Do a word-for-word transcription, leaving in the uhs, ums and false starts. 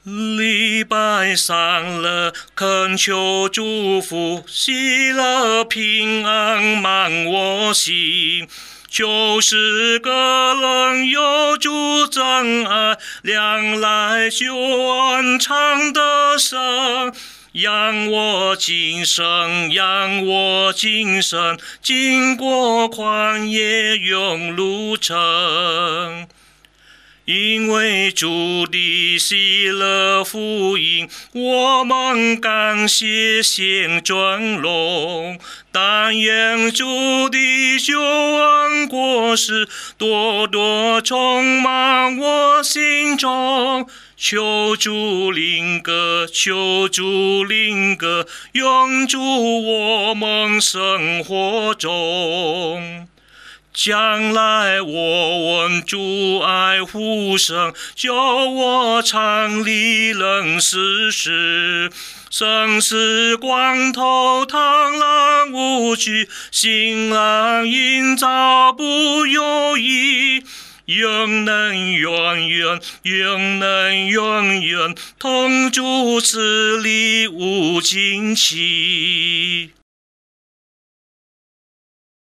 礼拜上了，恳求祝福，喜乐平安满我心。就是个人有主真爱，两来救恩常得生。让我今生，让我今生，经过旷野永路程。因为主的喜乐福音，我们感谢献尊荣。但愿主的救恩果实多多充满我心中。求主灵歌，求主灵歌，永驻我们生活中。将来我闻主爱呼声，叫我常理人世事。生死关头坦然无惧，心安营造不忧疑。愿能永远，愿能永远，同主此礼无尽期。